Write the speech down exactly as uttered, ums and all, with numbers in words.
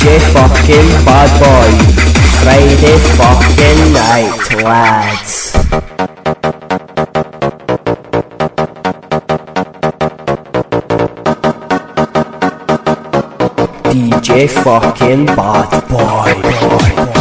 J fucking bad boy. Friday fucking night, lads. D J fucking bad boy.